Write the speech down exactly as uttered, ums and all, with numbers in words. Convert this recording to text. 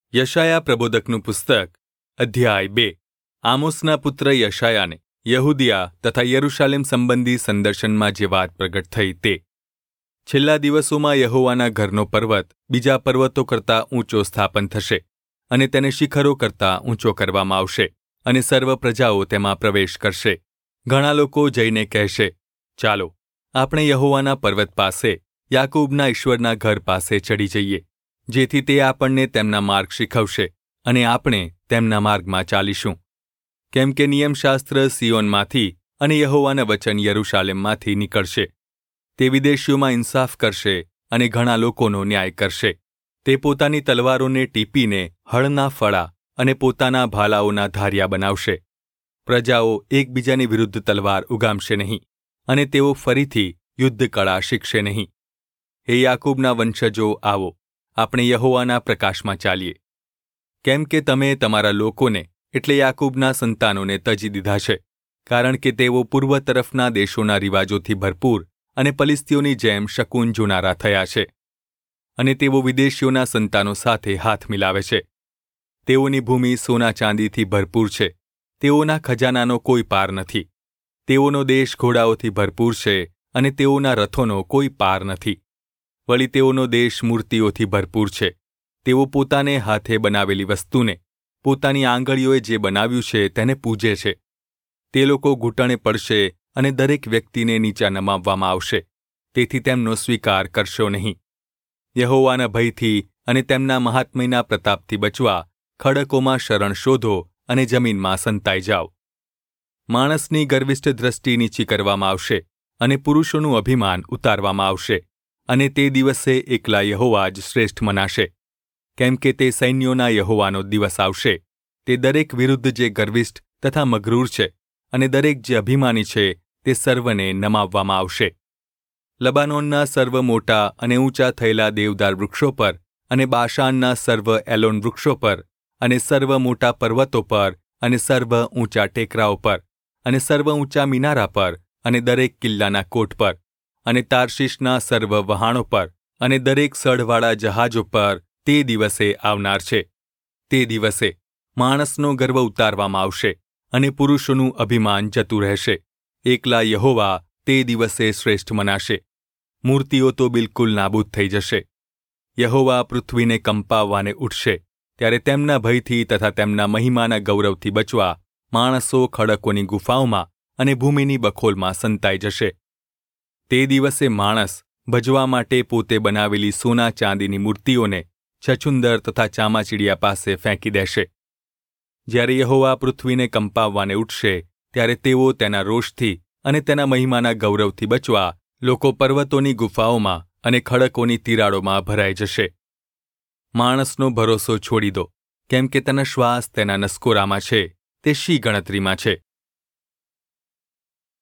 યશાયા પ્રબોધકનું પુસ્તક અધ્યાય બે આમોસના પુત્ર યશાયાને યહૂદિયા તથા યરૂશાલેમ સંબંધી સંદર્શનમાં જે વાત પ્રગટ થઈ તે છેલ્લા દિવસોમાં યહોવાના ઘરનો પર્વત બીજા પર્વતો કરતાં ઊંચો સ્થાપન થશે અને તેને શિખરો કરતાં ઊંચો કરવામાં આવશે અને સર્વ પ્રજાઓ તેમાં પ્રવેશ કરશે. ઘણા લોકો જઈને કહેશે, ચાલો આપણે યહોવાના પર્વત પાસે યાકૂબના ઈશ્વરના ઘર પાસે ચડી જઈએ, જેથી તે આપણને તેમના માર્ગ શીખવશે અને આપણે તેમના માર્ગમાં ચાલીશું. કેમ કે નિયમશાસ્ત્ર સિયોનમાંથી અને યહોવાના વચન યરૂશાલેમમાંથી નીકળશે. તે વિદેશીઓમાં ઇન્સાફ કરશે અને ઘણા લોકોનો ન્યાય કરશે. તે પોતાની તલવારોને ટીપીને હળના ફળા અને પોતાના ભાલાઓના ધારિયા બનાવશે. પ્રજાઓ એકબીજાની વિરુદ્ધ તલવાર ઉગામશે નહીં અને તેઓ ફરીથી યુદ્ધ કળા શીખશે નહીં. હે યાકૂબના વંશજો, આવો આપણે યહોવાના પ્રકાશમાં ચાલીએ. કેમ કે તમે તમારા લોકોને એટલે યાકૂબના સંતાનોને તજી દીધા છે, કારણ કે તેઓ પૂર્વ તરફના દેશોના રિવાજોથી ભરપૂર અને પલિસ્તીઓની જેમ શકૂન જોનારા થયા છે. અને તેઓ વિદેશીઓના સંતાનો સાથે હાથ મિલાવે છે. તેઓની ભૂમિ સોના ચાંદીથી ભરપૂર છે. તેઓના ખજાનાનો કોઈ પાર નથી. તેઓનો દેશ ઘોડાઓથી ભરપૂર છે અને તેઓના રથોનો કોઈ પાર નથી. વળી તેઓનો દેશ મૂર્તિઓથી ભરપૂર છે. તેઓ પોતાને હાથે બનાવેલી વસ્તુને, પોતાની આંગળીઓએ જે બનાવ્યું છે તેને પૂજે છે. તે લોકો ઘૂંટણે પડશે અને દરેક વ્યક્તિને નીચા નમાવવામાં આવશે. તેથી તેમનો સ્વીકાર કરશો નહીં. યહોવાના ભયથી અને તેમના મહાત્મ્યના પ્રતાપથી બચવા ખડકોમાં શરણ શોધો અને જમીનમાં સંતાઈ જાઓ. માણસની ગર્વિષ્ઠ દ્રષ્ટિ નીચી કરવામાં આવશે અને પુરુષોનું અભિમાન ઉતારવામાં આવશે. અને તે દિવસે એકલા યહોવા જ શ્રેષ્ઠ મનાશે. કેમ કે તે સૈન્યોના યહોવાનો દિવસ આવશે. તે દરેક વિરુદ્ધ જે ગર્વિષ્ઠ તથા મગરૂર છે અને દરેક જે અભિમાની છે તે સર્વને નમાવવામાં આવશે. લબાનોનના સર્વ મોટા અને ઊંચા થયેલા દેવદાર વૃક્ષો પર અને બાશાનના સર્વ એલોન વૃક્ષો પર અને સર્વ મોટા પર્વતો પર અને સર્વ ઊંચા ટેકરાઓ પર અને સર્વ ઊંચા મિનારા પર અને દરેક કિલ્લાના કોટ પર અને તાર્શીશના સર્વ વહાણો પર અને દરેક સઢવાળા જહાજો પર તે દિવસે આવનાર છે. તે દિવસે માણસનો ગર્વ ઉતારવામાં આવશે અને પુરુષોનું અભિમાન જતું રહેશે. એકલા યહોવા તે દિવસે શ્રેષ્ઠ મનાશે. મૂર્તિઓ તો બિલકુલ નાબૂદ થઈ જશે. યહોવા પૃથ્વીને કંપાવવાને ઉઠશે, ત્યારે તેમના ભયથી તથા તેમના મહિમાના ગૌરવથી બચવા માણસો ખડકોની ગુફાઓમાં અને ભૂમિની બખોલમાં સંતાઈ જશે. તે દિવસે માણસ ભજવા માટે પોતે બનાવેલી સોના ચાંદીની મૂર્તિઓને છછુંદર તથા ચામાચીડિયા પાસે ફેંકી દેશે. જ્યારે યહોવા પૃથ્વીને કંપાવવાને ઉઠશે, ત્યારે તેઓ તેના રોષથી અને તેના મહિમાના ગૌરવથી બચવા લોકો પર્વતોની ગુફાઓમાં અને ખડકોની તિરાડોમાં ભરાઈ જશે. માણસનો ભરોસો છોડી દો, કેમ કે તેના શ્વાસ તેના નસકોરામાં છે. તે શી ગણતરીમાં છે?